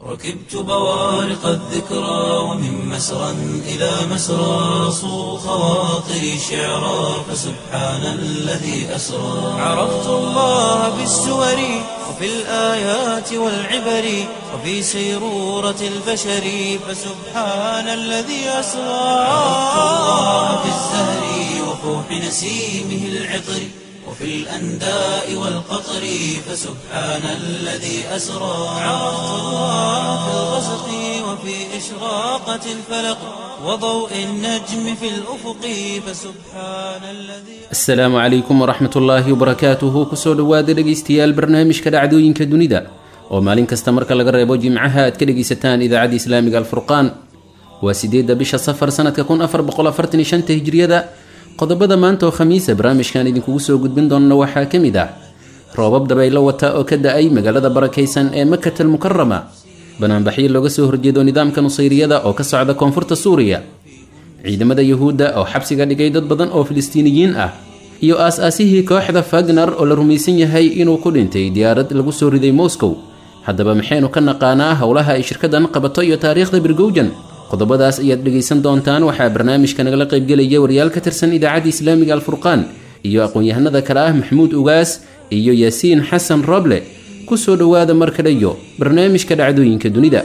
ركبت بوارق الذكرى ومن مسرى إلى مسرى صو خواطري شعرا فسبحان الذي أسرى عرفت الله بالسور وفي الآيات والعبر وفي سيرورة البشر فسبحان الذي أسرى عرفت الله بالزهر وفوح نسيمه العطر وفي الأنداء والقطر فسبحان الذي أسرى عرفت الله في الغسق وفي إشراقة الفلق وضوء النجم في الأفق فسبحان الذي السلام عليكم ورحمة الله وبركاته كسو دhowaada dhegaystayaal barnaamijka dhacdooyinka dunida oo maalin kasta marka laga reebo jimcaha aad ka dhegaysataan idaacadda islaamiga alfurqaan waa 8 bisha safar sanadka 1445 hijriyada qodobada maanta oo khamiisa barnaamijkan idinkugu soo gudbin doona waxaa ka mid ah roobab dabaylo wata oo ka da-ay magaalada barakaysan ee Makkatul Mukarrama banaanbaxyo looga soo horjeedo nidaamka nusayriyada oo ka socda koonfurta Suuriya ciidamada Yahuudda oo xabsiga dhigay dad badan oo Filistiiniyiin ah iyo aas-aasihii kooxda Wagner oo la rumaysan yahay inuu ku dhintay diyaarad lagu soo riday Moscow haddaba maxaynu ka naqaanaa howlaha ay shirkadan qabato iyo taariikhda Birgowjan qodobadaas ayaad dhegaysan doontaan waxaa barnaamijka nagala qaybgelaya wariyaal ka tirsan idaacadda islaamiga alfurqaan iyo aqoon-yahanada kale ah Maxmuud Ugaas iyo Yaasiin Xasan Roble ku soo dhawaada mar kale iyo barnaamijka dhacdooyinka dunida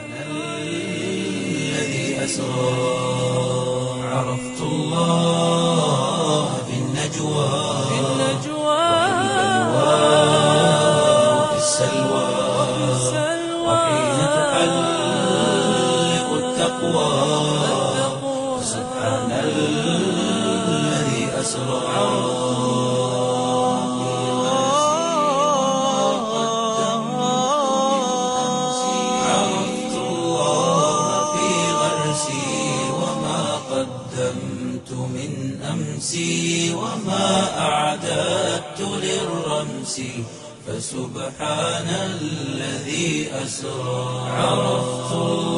عرفت الله بالنجوى وفي السلوى وحين تحلق التقوى سبحان الذي أسرى عرفت الله في غرسي وما قدمت من أمسي وما أعددت للرمس فسبحان الذي أسرى عرفت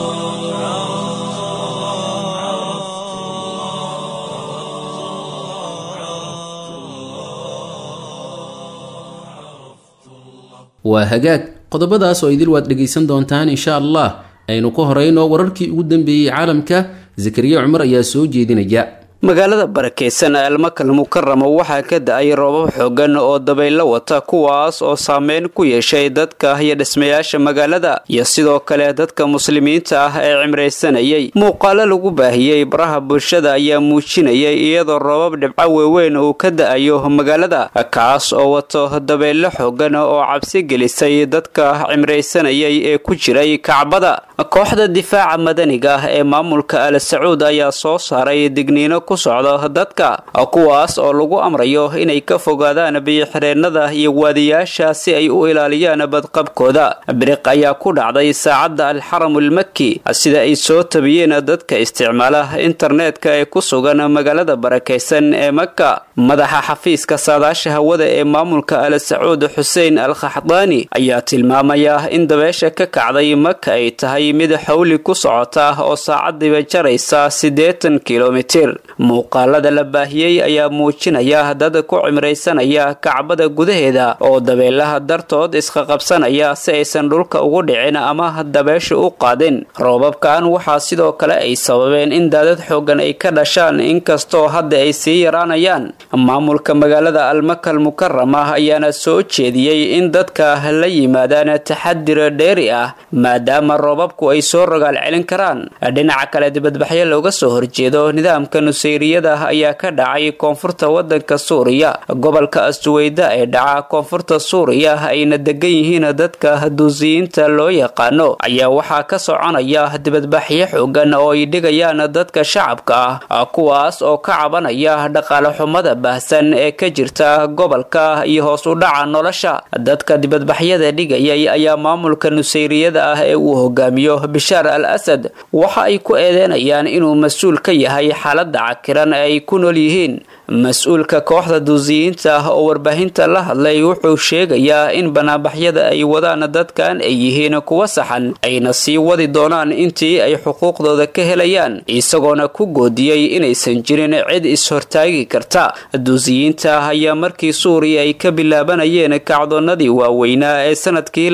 waa hagaag qodobadaas oo idil waad dhegaysan doontaan insha Allah aynu ku horeyno wararkii ugu dambeeyay caalamka Zakariya Umar ayaa soo jeedinaya magaalada barakeysan ee Makkatul Mukarrama waxaa ka da-ay roobab xooggan oo dabaylo wata kuwaas oo saameyn ku yeeshay dadka iyo dhismayaasha magaalada iyo sidoo kale dadka muslimiinta ah ee cimreysanayay muuqaalo lagu baahiyay baraha bulshada ayaa muujinayay iyadoo roobab dhibco waaweyn uu ka da-ayo magaalada kaas oo wato dabaylo xooggan oo cabsi gelisay dadka cimreysanayay ee ku jiray Kacbada kooxda difaaca madaniga ah ee maamulka Al Sacuud ayaa soo saaray digniino ku socda dadka kuwaas oo lagu amrayo inay ka fogaadaan biyo-xireenada iyo waadiyaasha si ay u ilaaliyaan badqabkooda biriq ayaa ku dhacday saacada al-Haram al-Makki sida ay soo tabiyeen dadka isticmaala internetka ee ku sugan magaalada barakeysan ee Makka madaxa xafiiska saadaasha hawada ee maamulka Al Sacuud Hussein Al-Khahdani ayaa tilmaamaya in dabeesha ka kacday Makka ay tahay mid xawli ku socota oo saacadiiba jaraysa 80 kilomitir muuqaalada la baahiyay ayaa muujinaya dad ku cimreysanaya Kacbada gudaheeda oo dabeelaha dartood iska qabsanaya si aysan dhulka ugu dhicin ama dabeesha u qaadin roobabkan waxaa sidoo kale ay sababeen in daadad xooggan ay ka dhashaan inkastoo hadda ay sii yaraanayaan maamulka magaalada Al-Makkatul Mukarrama ayaana soo jeediyay in dadka la yimaadaan taxadir dheeri ah maadaama roobabku ay soo rogaal celin karaan dhinaca kale dibadbaxyo looga soo horjeedo nidaamka nusayriyada ayaa ka dhacay koonfurta wadanka Suuriya gobolka Aswayda ee dhaca koonfurta Suuriya ayna degan yihiin dadka Duusiyiinta loo yaqaano ayaa waxaa ka soconaya dibadbaxyo xooggan oo ay dhigayaan dadka shacabka ah kuwaas oo ka cabanaya dhaqaale xumada baahsan ee ka jirta gobolka iyo hoos u dhaca nolosha dadka dibadbaxyada dhigayay ayaa maamulka nusayriyada ah ee uu hogaamiyo Bashar al-Assad waxa ay ku eedeynayaan inuu mas'uul ka yahay xaaladda cakiran ay ku nool yihiin mas-uulka kooxda duusiyiinta ah oo warbaahinta la hadlay wuxuu sheegayaa in banaanbaxyada ay wadaan dadkan ay yihiin kuwa saxan ayna sii wadi doonaan intii ay xuquuqdooda ka helayaan isagoona ku goodiyey inaysan jirin cid is-hortaagi karta duusiyiinta ayaa markii suuriya ay ka bilaabanayeen kacdoonadii waaweynaa ee sanadkii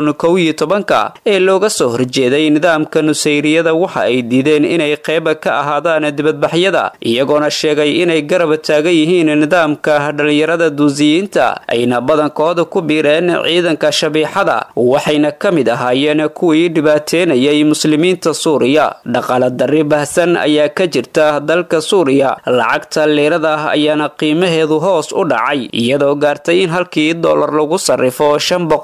2011 ee looga soo horjeeday nidaamka nusayriyada waxa ay diideen inay qayb ka ahaadaan dibadbaxyada iyagoona sheegay inay garab taagan yihiin nidaamka dhalinyarada duusiyiinta ayna badankooda ku biireen ciidanka shabiixada waxayna ka mid ahaayeen kuwii dhibaateynayay muslimiinta suuriya dhaqaale darri bahsan ayaa ka jirta dalka suuriya lacagta liirada ayaana qiimaheedu hoos u dhacay iyadoo gaartay in halkii dollar lagu sarrifo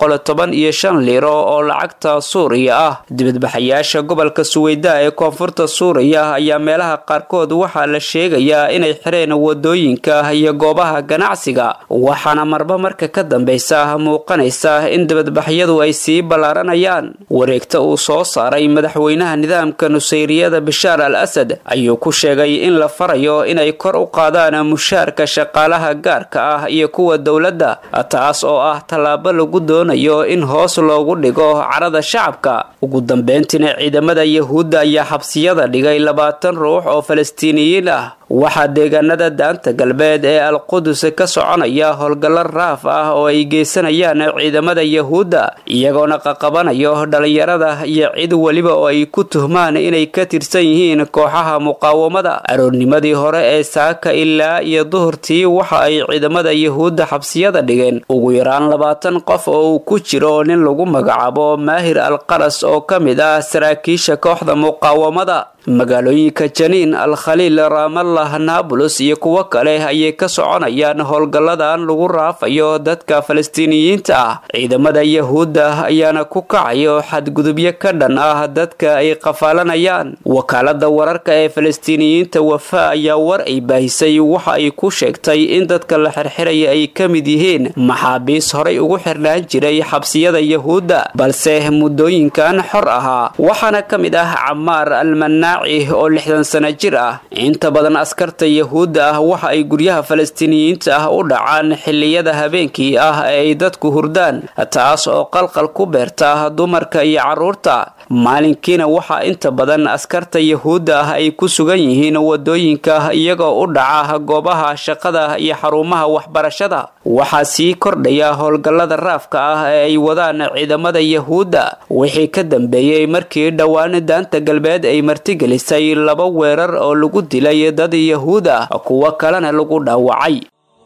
515 liiro oo lacagta suuriya ah dibadbaxayaasha gobolka suweyda ee koonfurta suuriya ayaa meelaha qaarkood waxaa la sheegayaa inay xireen wadooyinka iyo goobaha ganacsiga waxaana marba marka ka dambaysa muuqanaysa in dibadbaxyadu ay sii ballaaranayaan wareegta uu soo saaray madaxweynaha nidaamka nusayriyada bishaar al asad ayuu ku sheegay in la farayo inay kor u qaadaan mushaarka shaqaalaha gaarka ah iyo kuwa dowladda taas oo ah tallaabo lagu doonayo in hoos loogu dhigo carada shacabka ugu dambeyntiina ciidamada yahuudda ayaa xabsiyada dhigay 20 ruux oo falastiiniyiin ah waxaa deegaanada daanta galbeed ee al-qudus ka soconaya howlgallo raaf ah oo ay geysanayaan ciidamada yahuudda iyagoona qaqabanayo dhalinyarada iyo cid weliba oo ay ku tuhmaan inay ka tirsan yihiin kooxaha muqaawamada aroornimadii hore ee saaka ilaa iyo duhurtii waxa ay ciidamada yahuudda xabsiyada dhigeen ugu yaraan 20 qof oo uu ku jiro nin lagu magacaabo maahir al-qaras oo ka mid ah saraakiisha kooxda muqaawamada magaalooyinka janiin al-khaliil raamallah naabulos iyo kuwo kale ayay ka soconayaan howlgalladan lagu raafayo dadka falastiiniyiinta ah ciidamada yahuudda ayaana ku kacayo xadgudubyo ka dhan ah dadka ay qafaalanayaan wakaalada wararka ee falastiiniyiinta wafa ayaa war ay baahisay waxa ay ku sheegtay in dadka la xirxiraya ay ka mid yihiin maxaabiis horay ugu xirnaan jiray xabsiyada yahuudda balse muddooyinkan xor ahaa waxaana ka mid ah camaar almanaa oo 60 sano jir ah inta badan askarta yahuudda ah waxa ay guryaha falastiiniyiinta ah u dhacaan xilliyada habeenkii ah ee ay dadku hurdaan taas oo qalqal ku beerta dumarka iyo carruurta maalinkiina waxaa inta badan askarta yahuudda ah ay ku sugan yihiin wadooyinka iyagoo u dhaca goobaha shaqada iyo xarumaha waxbarashada waxaa sii kordhaya howlgallada raafka ah ee ay wadaan ciidamada yahuudda wixii ka dambeeyey markii dhowaan daanta galbeed ay martigelisay 2 weerar oo lagu dilay dad yahuud ah kuwa kalena lagu dhaawacay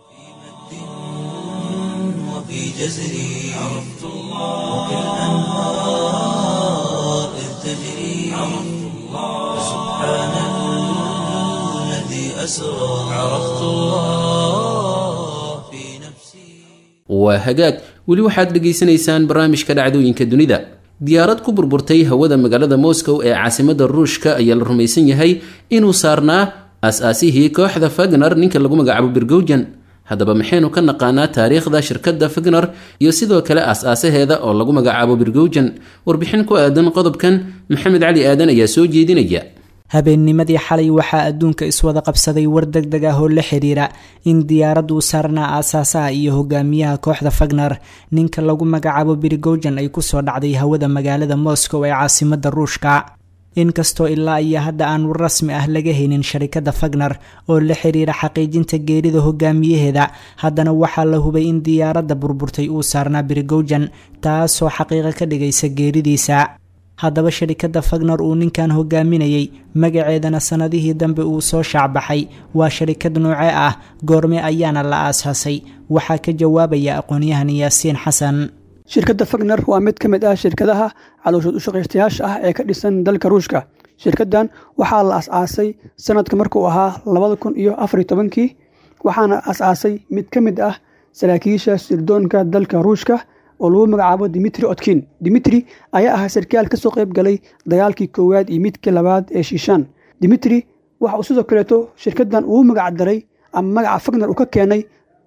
waa hagaag weli waxaad dhegaysanaysaan barnaamijka dhacdooyinka dunida diyaarad ku burburtay hawada magaalada moscow ee caasimada ruushka ayaa la rumaysan yahay inuu saarnaa as-aasihii kooxda fagner ninka lagu magacaabo birgowjan haddaba maxaynu ka naqaanaa taariikhda shirkadda fagner iyo sidoo kale as-aasaheeda oo lagu magacaabo birgowjan warbixin ku aadan qodobkan maxamed cali aadan ayaa soo jeedinaya habeennimadii xalay waxaa adduunka iswada qabsaday war degdeg ah oo la xiriira in diyaaraduu saarnaa aasaasaha iyo hogaamiyaha kooxda fagner ninka lagu magacaabo birgowjan ay kusoo dhacday hawada magaalada moscow ee caasimada ruushka inkastoo ilaa iyo hadda aan war rasmi ah laga helin sharikada fagner oo la xiriira xaqiijinta geerida hogaamiyaheeda haddana waxaa la hubay in diyaaradda burburtay uu saarnaa birgowjan taasoo xaqiiqo ka dhigaysa geeridiisa haddaba sharikada fagner uu ninkan hogaaminayay magaceedana sanadihii dambe uu soo shaacbaxay waa sharikad noocee ah goorme ayaana la aasaasay waxaa ka jawaabaya aqoon-yahan yaasiin xasan shirkadda fagner waa mid ka mid ah shirkadaha calooshood u shaqaystayaasha ah ee ka dhisan dalka ruushka shirkaddan waxaa la as-aasay sanadka markuu ahaa 2014 waxaana as-aasay mid ka mid ah saraakiisha sirdoonka dalka ruushka oo lagu magacaabo Dmitry Otkin. Dmitry ayaa ahaa sarkaal ka soo qayb galay dagaalkii koowaad iyo midkii labaad ee Shishan. Dmitry waxa uu sidoo kale shirkaddan uu magac daray ama magaca Fagner uu ka keenay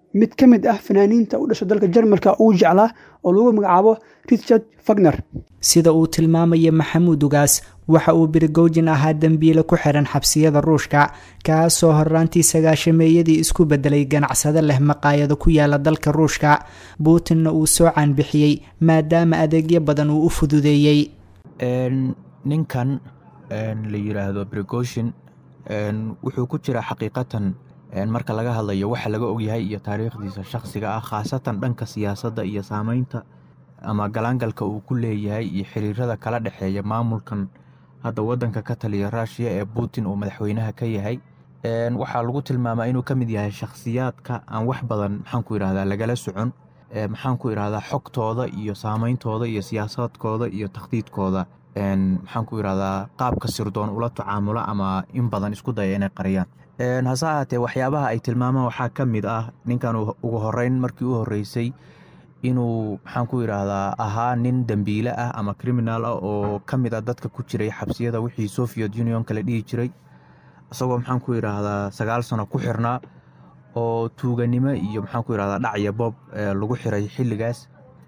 mid ka mid ah fanaaniinta u dhasha dalka Jarmalka uu jeclaa oo lagu magacaabo Richard Wagner. sida uu tilmaamaya Maxamuud Ugaas waxa uu Prigozhin ahaa dambiile ku xiran xabsiyada Ruushka kaasoo horraantii 90meeyadii isku bedelay ganacsade leh maqaayado ku yaala dalka Ruushka. Putinna uu soo caan bixiyay maadaama adeegyo badan uu u fududeeyay. ninkan la yiraahdo Prigozhin wuxuu ku jira xaqiiqatan marka laga hadlayo waxa laga ogyahay iyo taariikhdiisa shakhsiga ah khaasatan dhanka siyaasadda iyo saameynta ama galaangalka uu ku leeyahay iyo xiriirada kala dhaxeeya maamulkan hadda wadanka ka taliya Russia ee Putin oo madaxweynaha ka yahay. waxaa lagu tilmaamaa inuu ka mid yahay shakhsiyaadka aan wax badan maxaan ku yiraahdaa lagala socon maxaan ku yiraahdaa xogtooda iyo saameyntooda iyo siyaasadkooda iyo takhdiidkooda maxaan ku yiraahdaa qaabka sirdoon ula tacaamula ama in badan isku daya inay qariyaan. hase ahaatee waxyaabaha ay tilmaamaan waxaa ka mid ah ninkan ugu horeyn markii u horeysay inuu maxaan ku yiraahdaa ahaa nin dambiile ah ama criminal ah oo ka mid ah dadka ku jiray xabsiyada wixii Soviet Union kala dhihi jiray isagoo maxaan ku yiraahdaa 9 sano ku xirnaa oo tuuganimo iyo maxaan ku yiraahdaa dhacya bob lagu xiray xilligaas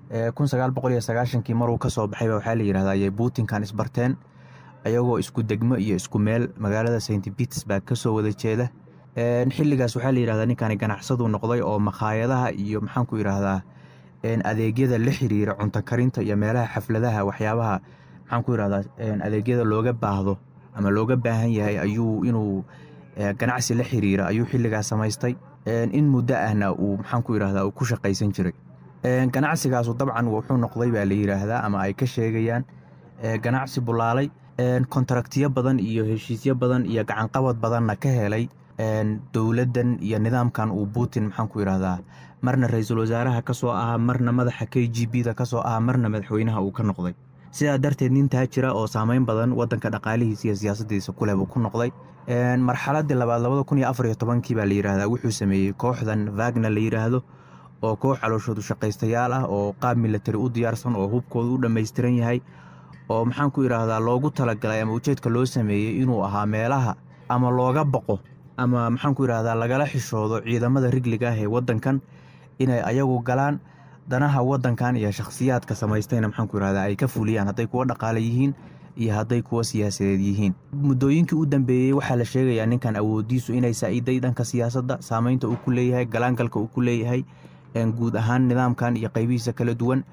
1990kii maruu ka soo baxay waxa la yiraahdaa ay Putin-kan isbarteen ayagoo isku degmo iyo isku meel magaalada St Petersburg ka soo wada jeeda. xilligaas waxa la yiraahdaa ninkan ganacsadu noqday oo maqaayadaha iyo maxaan ku yiraahdaa adeegyada la xiriira cunto karinta iyo meelaha xafladaha waxyaabaha maxaan ku yiraahdaa adeegyada looga baahdo ama looga baahan yahay ayuu inuu ganacsi la xiriira ayuu xilligaas samaystay. in muddo ahna uu maxaan ku yiraahdaa uu ku shaqaysan jiray. ganacsigaas dabcan wuxuu noqday baa la yiraahdaa ama ay ka sheegayaan ganacsi bulaalay kontraktiyo badan iyo heshiisyo badan iyo gacan qabad badanna ka helay dowladdan iyo nidaamkan uu Putin maxaan ku yiraahdaa marna ra'iisul wasaaraha ka soo ahaa marna madaxa KGB-da ka soo ahaa marna madaxweynaha uu ka noqday. sidaa darteed nin taajira oo saameyn badan wadanka dhaqaalihiisa iyo siyaasaddiisa ku leh buu ku noqday. marxaladii labaad 2014kii baa la yiraahdaa wuxuu sameeyay kooxdan Wagner la yiraahdo oo koox calooshoodu shaqaystayaal ah oo qaab military u diyaarsan oo hubkoodu u dhameystiran yahay oo maxaan ku yiraahdaa loogu talagalay ama ujeedka loo sameeyay inuu ahaa meelaha ama looga baqo ama maxaan ku yiraahdaa lagala xishoodo ciidamada rigliga ah ee wadankan inay ayagu galaan danaha wadankan iyo shakhsiyaadka samaystayna maxaan ku yiraahdaa ay ka fuliyaan hadday kuwa dhaqaale yihiin iyo hadday kuwa siyaasadeed yihiin. muddooyinkii u dambeeyay waxaa la sheegayaa ninkan awoodiisu inay saa'iday dhanka siyaasadda saameynta uu ku leeyahay galaangalka uu ku leeyahay guud ahaan nidaamkan iyo qaybihiisa kala duwan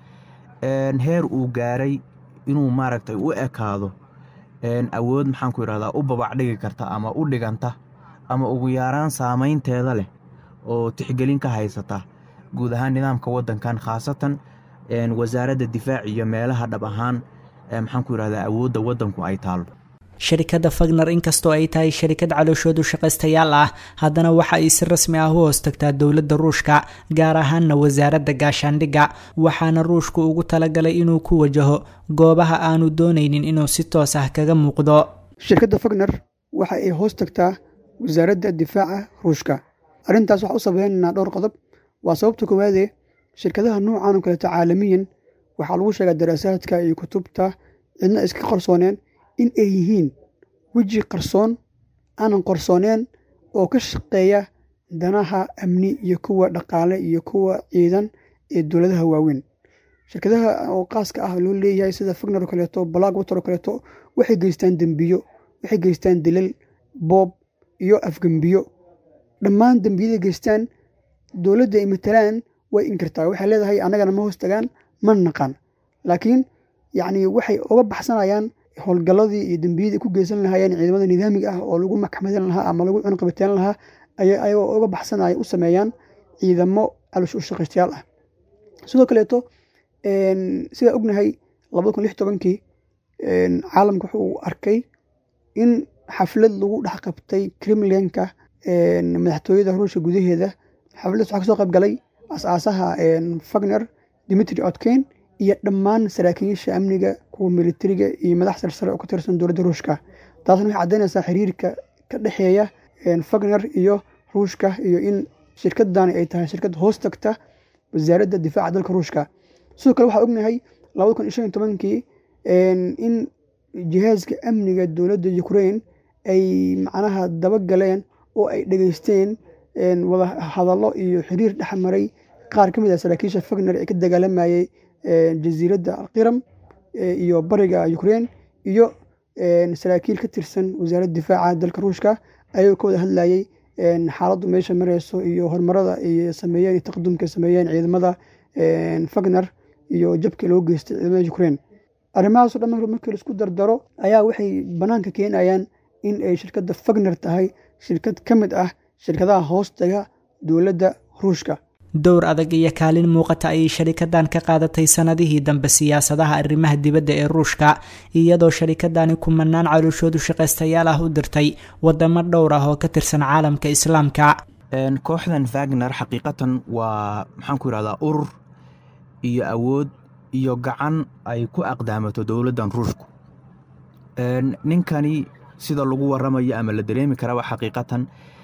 heer uu gaaray inuu maaragtay u ekaado awood maxaan ku yiraahdaa u babac dhigi karta ama u dhiganta ama ugu yaraan saameynteeda leh oo tixgelin ka haysata guud ahaan nidaamka wadankan khaasatan wasaaradda difaac iyo meelaha dhab ahaan maxaan ku yiraahdaa awoodda wadanku ay taalo. shirkadda Wagner inkastoo ay tahay shirkad calooshoodu shaqaystayaal ah haddana waxa ay si rasmi ah u hoos tagtaa dowladda Ruushka gaar ahaanna wasaaradda gaashaandhigga waxaana Ruushku ugu talagalay inuu ku wajaho goobaha aanu doonaynin inuu si toos ah kaga muuqdo. shirkadda Wagner waxa ay hoos tagtaa wasaaradda difaaca Ruushka. arrintaas waxa u sababeynaa dhowr qodob. waa sababta koowaad ee shirkadaha noocan oo kale caalamiyan waxaa lagu sheegaa daraasaadka iyo kutubta cidna iska qarsooneen in ay yihiin weji qarsoon aanan qarsooneen oo ka shaqeeya danaha amni iyo kuwa dhaqaale iyo kuwa ciidan ee dowladaha waaweyn. shirkadaha oo qaaska ah loo leeyahay sida Wagner oo kaleeto Blackwater oo kaleeto waxay geystaan dambiyo waxay geystaan dilal boob iyo afgambiyo. dhammaan dambiyada geystaan dowladda ay matalaan way inkirtaa waxay leedahay anagana ma hoos tagaan ma naqaan laakiin yacni waxay uga baxsanayaan howlgalladii iyo dambiyadii ku geysan lahaayeen ciidamada nidaamiga ah oo lagu maxkamadan lahaa ama lagu cunqabateen lahaa ayagoo uga baxsanaya u sameeyaan ciidamo caloosh u shaqaystayaal ah. sidoo kaleeto sida ognahay 2016kii caalamka wuxuu arkay in xaflad lagu dhex qabtay Kremlinka madaxtooyada Ruushka gudaheeda. xafladdaas waxaa ka soo qayb galay asaasaha Wagner Dmitry Otkin iyo dhammaan saraakiisha amniga kuwa militariga iyo madax sare oo ka tirsan dowladda Ruushka. taasna waxay cadeynaysaa xiriirka ka dhaxeeya Wagner iyo Ruushka iyo in shirkaddan ay tahay shirkad hoos tagta wasaaradda difaaca dalka Ruushka. sidoo kale waxaa ognahay 2015kii in jihaaska amniga dowladda Ukraine ay macnaha daba galeen oo ay dhageysteen wada hadallo iyo xiriir dhexmaray qaar ka mid ah saraakiisha Wagner ee ka dagaalamayay jasiiradda Alqiram iyo bariga Ukraine iyo saraakiil ka tirsan wasaaradda difaaca dalka Ruushka ayuu ka wada hadlayay xaaladdu meesha marayso iyo horumarada ay sameeyeen iyo taqadumka ay sameeyeen ciidamada Wagner iyo jabka loo geystay ciidamada Ukraine. arrimahaas oo dhan markii la isku dardaro ayaa waxay banaanka keenayaan in ay shirkadda Wagner tahay shirkad ka mid ah shirkadaha hoostaga dowladda Ruushka. dowr adag iyo kaalin muuqata ayay sharikadan ka qaadatay sanadihii dambe siyaasadaha arrimaha dibadda ee Ruushka iyadoo sharikadani kumanaan calooshoodu shaqaystayaal ah u dirtay wadamo dhowr ah oo ka tirsan caalamka islaamka. kooxdan Wagner xaqiiqatan waa maxaan ku yiraahdaa urur iyo awood iyo gacan ay ku aqdaamato dowladdan Ruushku. ninkani sida lagu waramayo ama la dareemi kara xaqiiqatan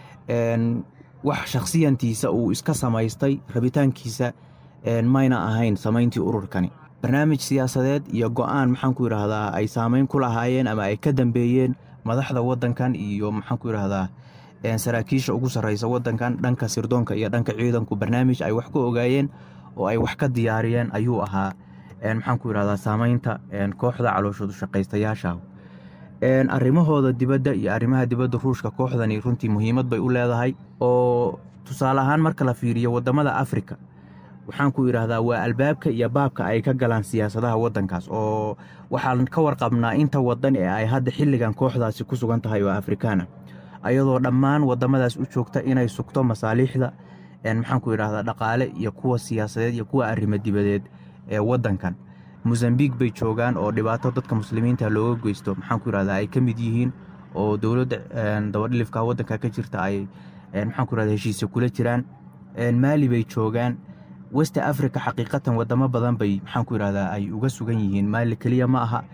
wax shakhsiyantiisa uu iska samaystay rabitaankiisa mayna ahayn samayntii ururkani. barnaamij siyaasadeed iyo go'aan maxaan ku yiraahdaa ay saameyn ku lahaayeen ama ay ka dambeeyeen madaxda waddankan iyo maxaan ku yiraahdaa saraakiisha ugu sarreysa waddankan dhanka sirdoonka iyo dhanka ciidanku barnaamij ay wax ku ogaayeen oo ay wax ka diyaariyeen ayuu ahaa maxaan ku yiraahdaa saameynta kooxda calooshoodu shaqaystayaasha. arrimahooda dibadda iyo arrimaha dibadda Ruushka kooxdani runtii muhiimad bay u leedahay oo tusaale ahaan marka la fiiriyo wadamada Afrika waxaan ku yiraahdaa waa albaabka iyo baabka ay ka galaan siyaasadaha waddankaas oo waxaan ka warqabnaa inta wadan ee ay hadda xilligan kooxdaasi ku sugan tahay oo Afrikaana ayadoo dhammaan wadamadaas u joogta inay sugto masaaliixda maxaan ku yiraahdaa dhaqaale iyo kuwa siyaasadeed iyo kuwa arrimo dibadeed ee waddankan. Mozambique bay joogaan oo dhibaato dadka muslimiinta looga geysto maxaan ku yiraahdaa ay ka mid yihiin oo dowladda dabadhilifka waddanka ka jirta ay maxaan ku yiraahdaa heshiisyo kula jiraan. Mali bay joogaan. West Africa xaqiiqatan wadamo badan bay maxaan ku yiraahdaa ay uga sugan yihiin. Mali kaliya ma aha.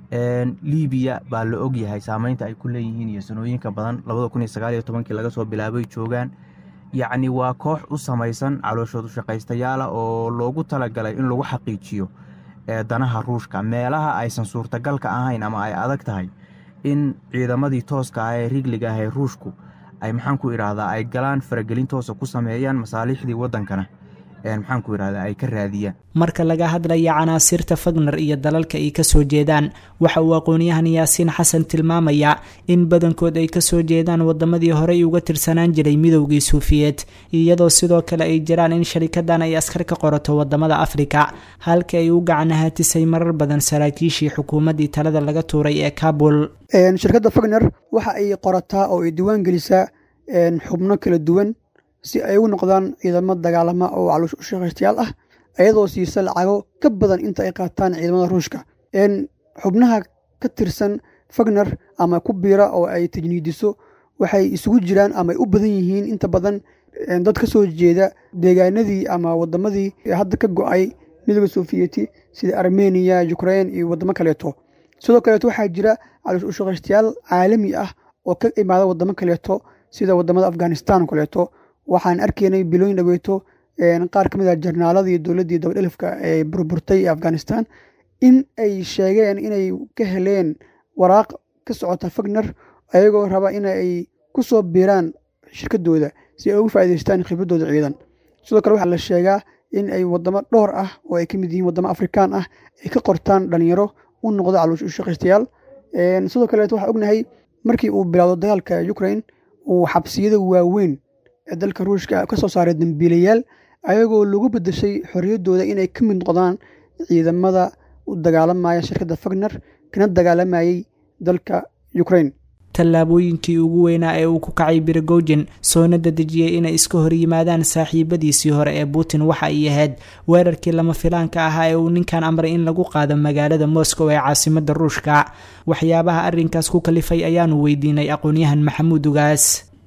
Libiya baa la og yahay saameynta ay ku leeyihiin iyo sanooyinka badan 2019 laga soo bilaabay joogaan. yacni waa koox u samaysan calooshoodu shaqaystayaal oo loogu talagalay in lagu xaqiijiyo danaha Ruushka meelaha aysan suurtagalka ahayn ama ay adag tahay in ciidamadii tooska ah ee rigliga ah ee Ruushku ay maxaan ku yiraahdaa ay galaan faragelin toos ku sameeyaan masaalixdii waddankana maxaan ku yiraahdaa ay ka raadiyaan. marka laga hadlayo canaasirta Wagner iyo dalalka ay ka soo jeedaan waxa uu aqoonyahan Yaasiin Xasan tilmaamaya in badankood ay ka soo jeedaan wadamadii hore uga tirsanaan jiray midowgii Suufiyeed iyadoo sidoo kale ay jiraan in sharikadan ay askar ka qorato wadamada Afrika halka ay u gacanahatisay marar badan saraakiishii xukuumadii talada laga tuuray ee Kabul. shirkadda Wagner waxa ay qorataa oo ay diiwaan gelisaa xubno kala duwan si ay u noqdaan ciidamo dagaalama oo caloosh u shaqaystayaal ah ayadoo siisa lacago ka badan inta ay qaataan ciidamada Ruushka. xubnaha ka tirsan Wagner ama ku biira oo ay tajniidiso waxay isugu jiraan ama ay u badan yihiin inta badan dad ka soo jeeda deegaanadii ama wadamadii hadda ka go'ay midowga Sofiyeeti sida Armenia, Ukraine iyo wadamo kaleeto. sidoo kaleeto waxaa jira caloosh u shaqaystayaal caalami ah oo ka imaada wadamo kaleeto sida wadamada Afghanistan kaleeto. waxaan arkaynay bilooyin dhaweeto qaar ka mid ah jarnaaladii dowladdii dabadhilifka ee burburtay ee Afghanistan in ay sheegeen inay ka heleen waraaq ka socota Wagner ayagoo raba in ay ku soo biiraan shirkadooda si ay ugu faa'iideystaan khibradooda ciidan. sidoo kale waxaa la sheegaa in ay wadamo dhowr ah oo ay ka mid yihiin wadamo Afrikaan ah ay ka qortaan dhalinyaro u noqdo caloosh u shaqaystayaal. sidoo kale waxaan ognahay markii uu bilowdo dagaalka Ukraine uu xabsiyada waaweyn dalka Ruushka ka soo saaray dambiilayaal ayagoo lagu bedeshay xorriyadooda inay ka mid noqdaan ciidamada u dagaalamaya shirkadda Wagner kana dagaalamayay dalka Ukraine. tallaabooyinkii ugu weynaa ee uu ku kacay Prigozhin soona dadejiyay inay iska hor yimaadaan saaxiibadiisii hore ee Putin waxa ay ahayd weerarkii lama filaanka ahaa ee uu ninkan amray in lagu qaado magaalada Moscow ee caasimadda Ruushka. waxyaabaha arrinkaas ku kalifay ayaanu weydiinay aqoonyahan Maxamuud Ugaas.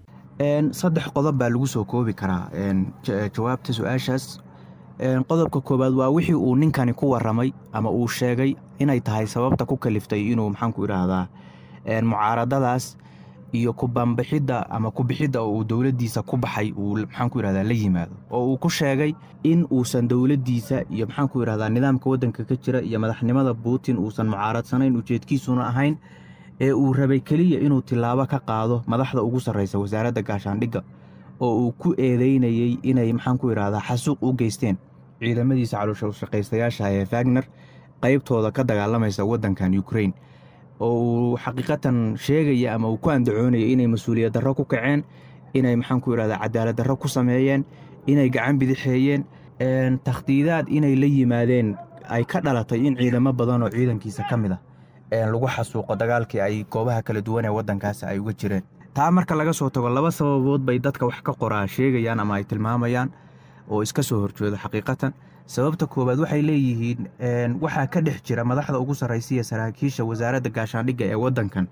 3 qodob baa lagu soo koobi karaa jawaabta su'aashaas. qodobka koobaad waa wixii uu ninkani ku waramay ama uu sheegay inay tahay sababta ku kaliftay inuu maxaan ku yiraahdaa mucaaradadaas iyo ku banbixidda ama ku bixidda oo uu dowladdiisa ku baxay uu maxaan ku yiraahdaa la yimaado oo uu ku sheegay in uusan dowladdiisa iyo maxaan ku yiraahdaa nidaamka waddanka ka jira iyo madaxnimada Putin uusan mucaaradsanayn ujeedkiisuna ahayn ee uu rabay kaliya inuu tilaabo ka qaado madaxda ugu sarreysa wasaaradda gaashaandhigga oo uu ku eedeynayey inay maxaan ku idhahdaa xasuuq u geysteen ciidamadiisa calooshaqaystayaasha ee Wagner qaybtooda ka dagaalamaysa waddankan Ukraine, oo uu xaqiiqatan sheegaya ama uu ku andacoonaya inay mas-uuliyad darro ku kaceen, inay maxaan ku idhahdaa cadaalad darro ku sameeyeen, inay gacan bidixeeyeen, takhdiidaad inay la yimaadeen ay ka dhalatay in ciidamo badan oo ciidankiisa ka mid ah lagu xasuuqo dagaalkii ay goobaha kala duwan ee waddankaasi ay uga jireen. taa marka laga soo tago 2 sababood bay dadka wax ka qoraa sheegayaan ama ay tilmaamayaan oo iska soo horjeedo xaqiiqatan. sababta koowaad waxay leeyihiin waxaa ka dhex jira madaxda ugu sarraysiya saraakiisha wasaaradda gaashaandhigga ee waddankan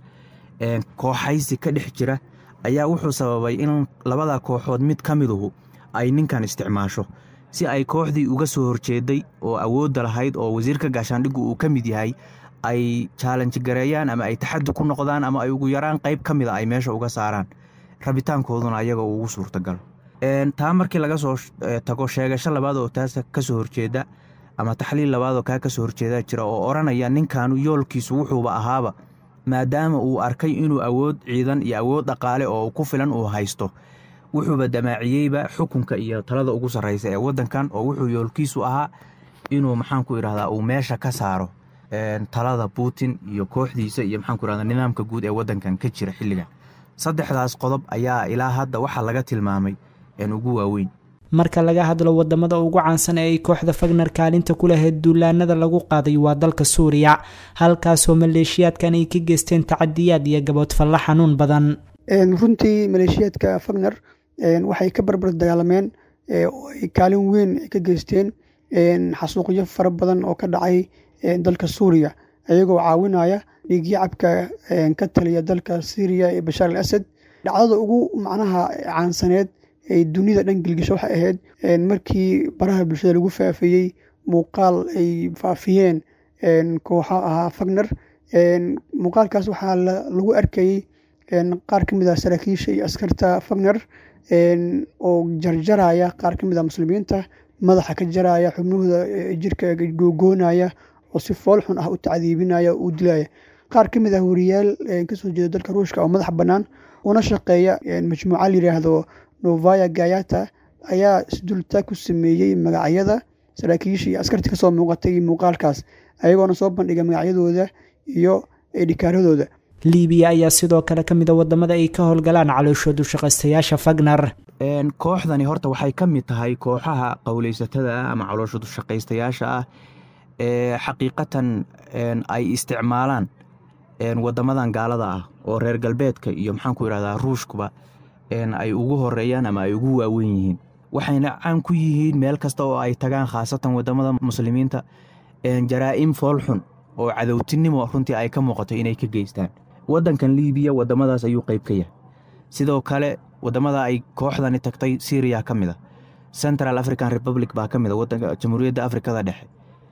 kooxaysi ka dhex jira ayaa wuxuu sababay in labada kooxood mid ka miduhu ay ninkan isticmaasho si ay kooxdii uga soo horjeeday oo awoodda lahayd oo wasiirka gaashaandhiggu uu ka mid yahay ay challenge gareeyaan ama ay taxaddi ku noqdaan ama ay ugu yaraan qayb ka mida ay meesha uga saaraan rabitaankooduna ayaga ugu suurtagalo. taa markii laga soo tago sheegasho labaad oo taas ka soo horjeeda ama taxliil labaad oo ka soo horjeeda jira oo oranaya ninkaanu yoolkiisu wuxuuba ahaaba maadaama uu arkay inuu awood ciidan iyo awood dhaqaale oo ku filan uu haysto wuxuuba damaaciyeyba xukunka iyo talada ugu sarreysa ee waddankan oo wuxuu yoolkiisu ahaa inuu maxaan ku idhahdaa uu meesha ka saaro talada Putin iyo kooxdiisa iyo maxaan ku idhahdaa nidaamka guud ee waddankan ka jira xilligan. 3daas qodob ayaa ilaa hadda waxa laga tilmaamay ugu waaweyn. marka laga hadlo wadamada ugu caansan ee ay kooxda Wagner kaalinta ku lahayd duulaanada lagu qaaday waa dalka Suuriya, halkaasoo maleeshiyaadkan ay ka geysteen tacadiyaad iyo gabood falla xanuun badan. runtii maleeshiyaadka Wagner waxay ka barbar dagaalameen oo ay kaalin weyn ka geysteen xasuuqyo fara badan oo ka dhacay dalka Suuriya, ayagoo caawinaya dhiigyacabka ka taliya dalka Syria ee Bashar al-Assad. dhacdada ugu macnaha caansaneed ee dunida dhan gilgisho waxay ahayd markii baraha bulshada lagu faafiyey muuqaal ay faafiyeen kooxo ahaa Wagner. muuqaalkaas waxaa lagu arkayey qaar ka mid ah saraakiisha iyo askarta Wagner oo jarjaraya qaar ka mid ah muslimiinta, madaxa ka jaraya, xubnahooda jirka googoonaya oo si fool xun ah u tacdiibinaya oo u dilaya. qaar ka mid ah wariyaal ka soo jeeda dalka Ruushka oo madax bannaan una shaqeeya majmuuca la yiraahdo Novaya Gazeta ayaa isdultaag ku sameeyey magacyada saraakiisha iyo askarta ka soo muuqatay muuqaalkaas, ayagoona soo bandhigay magacyadooda iyo edhikaaradooda. Liibiya ayaa sidoo kale ka mid ah wadamada ay ka howlgalaan calooshoodu shaqaystayaasha Wagner. kooxdani horta waxay ka mid tahay kooxaha qowleysatada ama calooshoodu shaqaystayaasha ah ee xaqiiqatan ay isticmaalaan wadamadan gaalada ah oo reer galbeedka iyo maxaan ku idhahdaa Ruushkuba ay ugu horeeyaan ama ay ugu waaweyn yihiin. waxayna caan ku yihiin meel kasta oo ay tagaan, khaasatan wadamada muslimiinta, jaraa'im foolxun oo cadowtinimo runtii ay ka muuqato inay ka geystaan. waddankan Liibiya wadamadaas ayuu qayb ka yahay. sidoo kale wadamada ay kooxdani tagtay Syria ka mid ah, Central African Republic baa ka mid ah, waddanka Jamhuuriyadda Afrikada Dhexe.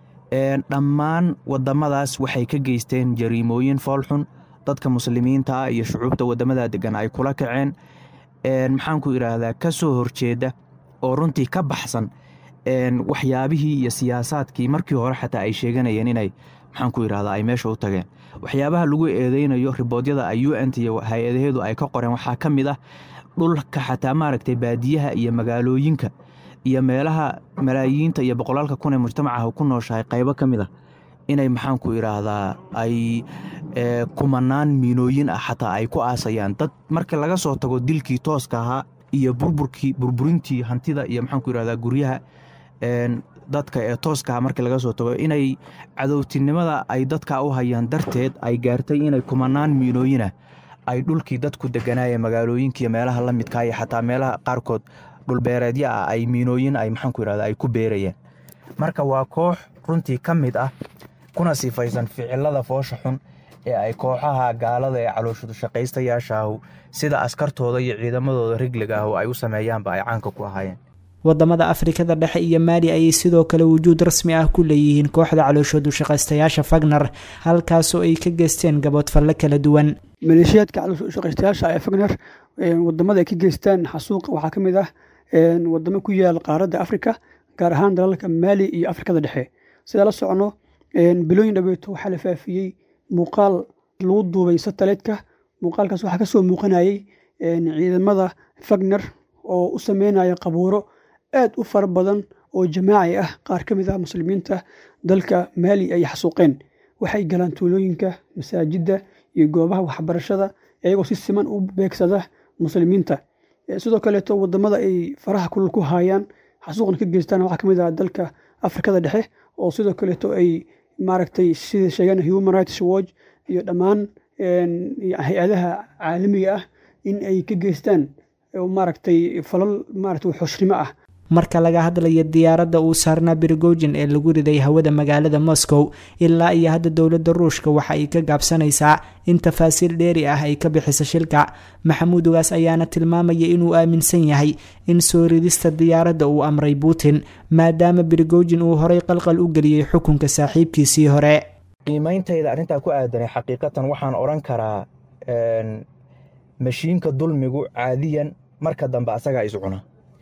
dhammaan wadamadaas waxay ka geysteen jariimooyin foolxun dadka muslimiinta ah iyo shucuubta wadamada degan ay kula kaceen maxaan ku idhaahdaa ka soo horjeeda oo runtii ka baxsan waxyaabihii iyo siyaasaadkii markii hore xataa ay sheeganayeen inay maxaan ku idhahdaa ay meesha u tageen. waxyaabaha lagu eedeynayo riboodyada ay UN iyo hay-adaheedu ay ka qoreen waxaa ka mid ah dhulka xataa maaragtay baadiyaha iyo magaalooyinka iyo meelaha malaayiinta iyo boqolaalka kun ee mujtamacaha ku nooshahay qaybo ka mid ah inay maxaan ku idhaahdaa ay kumanaan miinooyin ah xataa ay ku aasayaan dad. marka laga soo tago dilkii tooska ahaa iyo burburintii hantida iyo maxaan ku idhahdaa guryaha dadka ee tooska ah, markii laga soo tago inay cadowtinimada ay dadka u hayaan darteed ay gaartay inay kumanaan miinooyinah ay dhulkii dadku deganaayeen magaalooyinka iyo meelaha la midka iyo xataa meelaha qaarkood dhulbeereedya ah ay miinooyin ay maxaan ku idhahdaa ay ku beerayeen. marka waa koox runtii ka mid ah kuna sifaysan ficilada foosha xun ee ay kooxaha gaalada ee calooshoodu shaqaystayaashaahu sida askartooda iyo ciidamadooda rigliga ah oo ay u sameeyaanba ay caanka ku ahaayeen. wadamada Afrikada Dhexe iyo Mali ayay sidoo kale wujuud rasmi ah ku leeyihiin kooxda calooshoodu shaqaystayaasha Wagner, halkaasoo ay ka geysteen gabood falle kala duwan. maleeshiyaadka calooshoodu shaqaystayaasha ee Wagner wadamada ay ka geystaan xasuuqa waxaa ka mid ah wadamo ku yaal qaaradda Afrika, gaar ahaan dalalka Mali iyo Afrikada Dhexe. sida la socono bilooyin dhabeeto waxaa la faafiyey muuqaal lagu duubay satellite-ka. muuqaalkaas waxaa ka soo muuqanayay ciidamada Wagner oo u sameynaya qabuuro aad u fara badan oo jamaaci ah. qaar ka mid ah muslimiinta dalka Maali ay xasuuqeen, waxay galaan tuulooyinka, masaajidda iyo goobaha waxbarashada iyagoo si siman u beegsada muslimiinta. sidoo kale wadamada ay faraha kulul ku hayaan xasuuqna ka geystaan waxaa ka mid ah dalka Afrikada Dhexe, oo sidoo kale ay maaragtay sida sheegan Human Rights Watch iyo dhammaan hay'adaha caalamiga ah in ay ka geystaan maaragtay falal maaragtay xushnimo ah. marka laga hadlayo diyaaradda uu saarnaa Prigozhin ee lagu riday hawada magaalada Moscow, ilaa iyo hadda dowladda Ruushka waxa ay ka gaabsanaysaa in tafaasiil dheeri ah ay ka bixiso shilka. Maxamuud Ugaas ayaana tilmaamaya inuu aaminsan yahay in soo ridista diyaaradda uu amray Putin, maadaama Prigozhin uu horay qalqal u geliyay xukunka saaxiibkiisii hore. qiimeyntayda arrintaa ku aadanay xaqiiqatan waxaan oran karaa mashiinka dulmigu caadiyan marka dambe asagaa iscuna,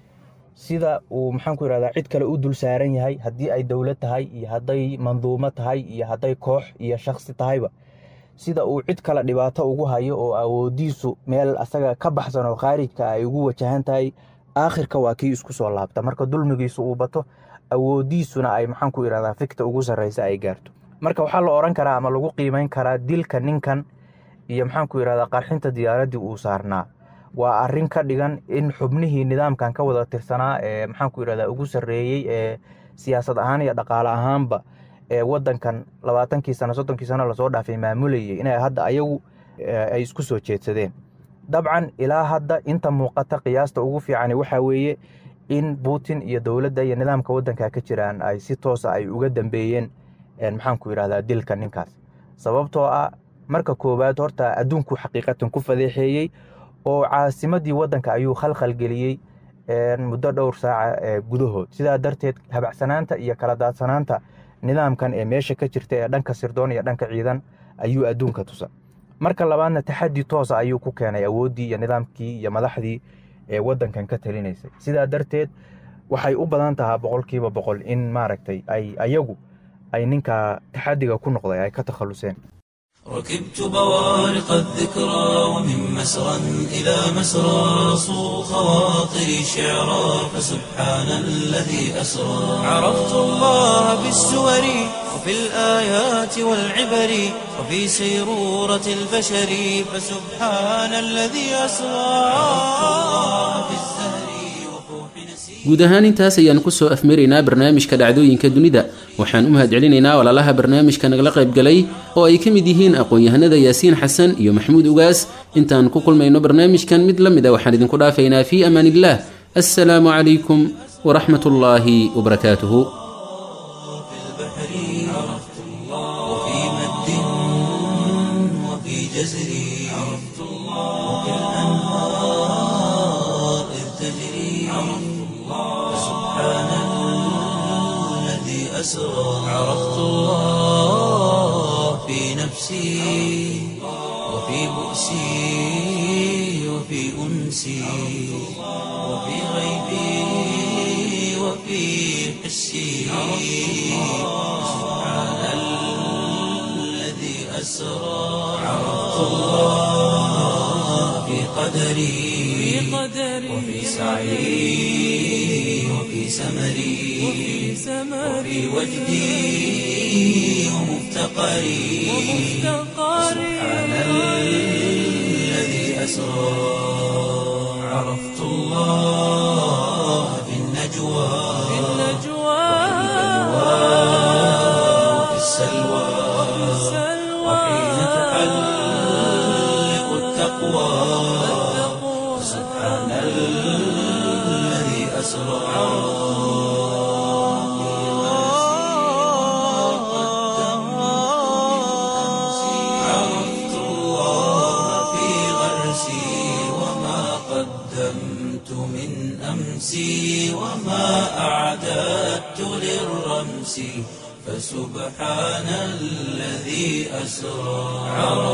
sida uu maxaan ku yiraahdaa cid kale u dul saaran yahay, haddii ay dowlad tahay iyo hadday manduumo tahay iyo hadday koox iyo shakhsi tahayba, sida uu cid kale dhibaato ugu hayo oo awoodiisu meel asaga ka baxsan oo khaarijka ay ugu wajahan tahay, aakhirka waa kii isku soo laabta. marka dulmigiisu uu bato, awoodiisuna ay maxaan ku yiraahdaa fikta ugu sarreysa ay gaarto. marka waxaa la oran karaa ama lagu qiimeyn karaa dilka ninkan iyo maxaan ku yiraahdaa qarxinta diyaaraddii uu saarnaa waa arrin ka dhigan in xubnihii nidaamkan ka wada tirsanaa ee maxaan ku yiraahdaa ugu sarreeyay ee siyaasad ahaan iyo dhaqaale ahaanba ee wadankan 20 sano 30 sano lasoo dhaafay maamulayay inay hadda ayagu ay isku soo jeedsadeen. dabcan ilaa hadda inta muuqata qiyaasta ugu fiican waxa weeye in Putin iyo dowladda iyo nidaamka wadanka ka jiraan ay si toos ah ay uga dambeeyeen maxaan ku yiraahdaa dilka ninkaas, sababtoo ah marka koobaad horta adduunku xaqiiqatan ku fadeexeeyay oo caasimadii wadanka ayuu khalkhal geliyay muddo dhowr saac gudahood. sidaa darteed habacsanaanta iyo kala daadsanaanta nidaamkan ee meesha ka jirta ee dhanka sirdoon iyo dhanka ciidan ayuu adduunka tusa. marka labaadna taxaddi toos ah ayuu ku keenay awooddii iyo nidaamkii iyo madaxdii ee wadankan ka talinaysay. sidaa darteed waxay u badan tahay 100% in maaragtay ayagu ay ninka taxaddiga ku noqday ay ka takhaluseen. ركبت بوارق الذكرى ومن مسرى إلى مسرى صو خواطري شعرا فسبحان الذي أسرى. عرفت الله بالسور وفي الآيات والعبر وفي سيرورة البشر فسبحان الذي أسرى. عرفت الله بالزهر وفوح نسير. guud ahaan intaas ayaan ku soo afmaraynaa barnaamijka dhacdooyinka dunida. waxaan u mahadcelinaynaa walaalaha barnaamijka nagala qaybgalay oo ay ka mid yihiin aqoon-yahanada Yaasiin Xasan iyo Maxamuud Ugaas. intaan ku kulmayno barnaamijkan mid la mid ah waxaan idinku dhaafaynaa fi amaanillah. assalaamu calaykum waraxmatullaahi wabarakaatuhu. عرفت الله في نفسي وفي بؤسي وفي أنسي وفي غيبي وفي حسي. سبحان الذي أسرى. عرفت الله في قدري وفي سعي وفي سمري وفي وجدي ومفتقري. سبحان الذي أسرى. عرفت الله في النجوى وفي السلوى وحين تحلق التقوى. سبحان الذي أسرى. وما أعددت للرمس فسبحان الذي أسرى.